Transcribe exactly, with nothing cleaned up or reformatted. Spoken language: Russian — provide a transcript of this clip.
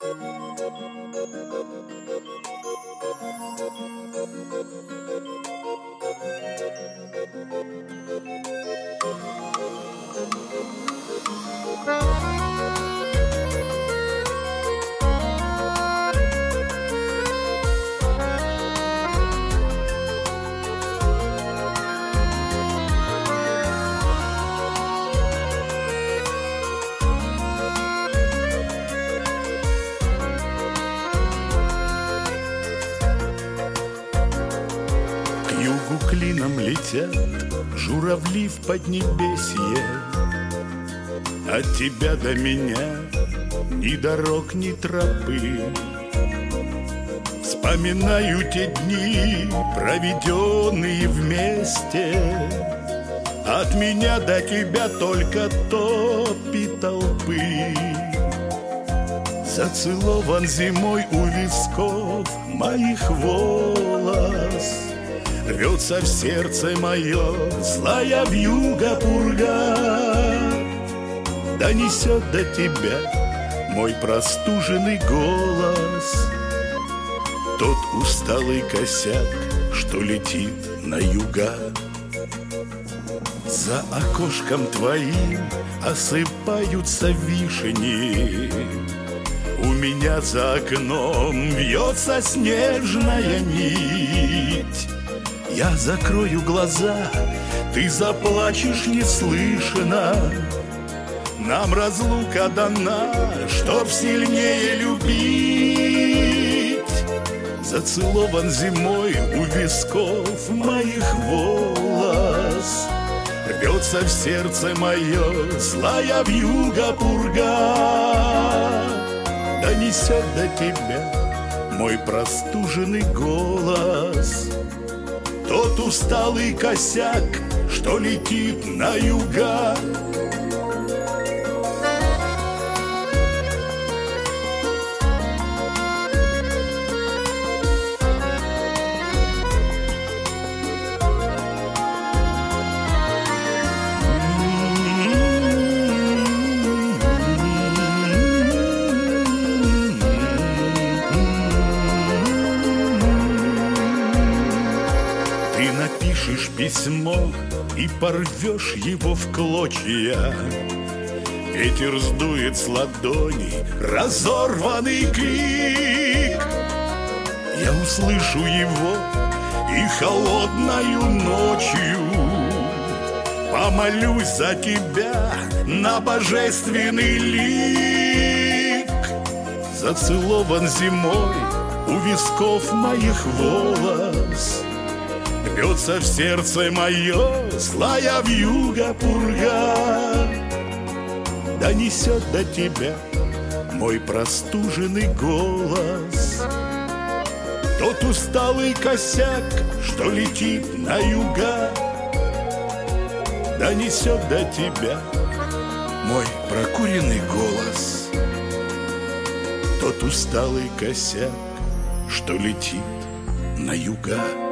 Клином летят журавли в поднебесье. От тебя до меня ни дорог, ни тропы. Вспоминаю те дни, проведенные вместе. От меня до тебя только топи толпы. Зацелован зимой у висков моих волос. Рвется в сердце мое злая вьюга пурга. Донесет до тебя мой простуженный голос. Тот усталый косяк, что летит на юга. За окошком твоим осыпаются вишни. У меня за окном вьется снежная нить. Я закрою глаза, ты заплачешь неслышно. Нам разлука дана, чтоб сильнее любить. Зацелован зимой у висков моих волос. Рвется в сердце мое злая вьюга пурга. Донесет до тебя мой простуженный голос. Тот усталый косяк, что летит на юга. Напишешь письмо и порвешь его в клочья. Ветер сдует с ладони разорванный крик. Я услышу его и холодною ночью помолюсь за тебя на божественный лик. Зацелован зимой у висков моих волос. Рвется в сердце мое злая вьюга пурга. Донесет до тебя мой простуженный голос. Тот усталый косяк, что летит на юга. Донесет до тебя мой прокуренный голос. Тот усталый косяк, что летит на юга.